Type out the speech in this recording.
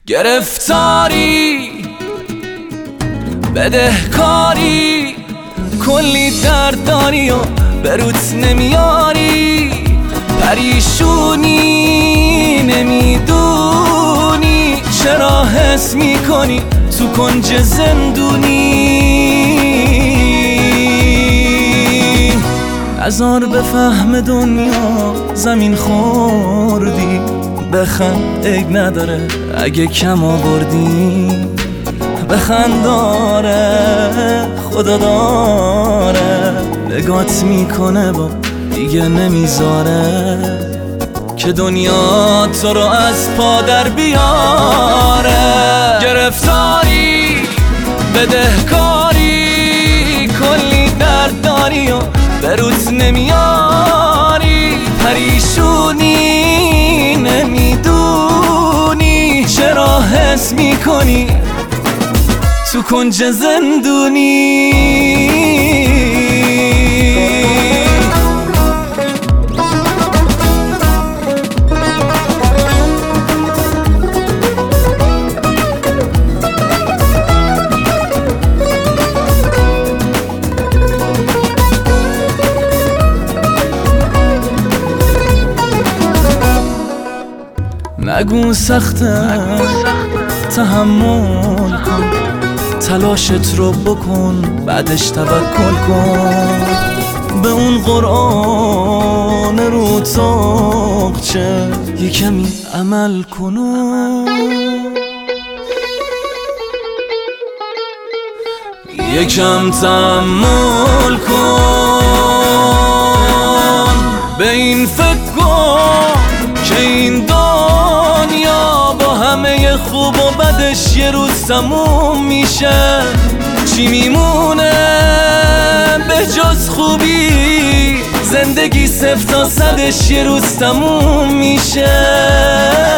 گرفتاری، بدهکاری، کلی درد داری و بروت نمیاری، پریشونی نمیدونی چرا حس میکنی تو کنج زندونی. نزار به فهم دنیا زمین خوردی، بخند عیب نداره اگه کم آوردی، بخند داره خدا داره، نگات میکنه با دیگه نمیذاره که دنیا تو رو از پا در بیاره. گرفتاری، بدهکاری، کلی درد داری و بروز نمیاری، پریشونی نمیدونی چرا حس میکنی تو کنج زندونی. نگو سخته تحمل کن، تلاشت رو بکن بعدش توکل کن، به اون قرآن رو تاقچه یه کمی عمل کن. یکم تحمل کن، به این فکر کن که این دنیا با همه خوب و بدش یه روز تموم میشه. چی میمونه به جز خوبی؟ زندگی 0 تا 100ش یه روز تموم میشه.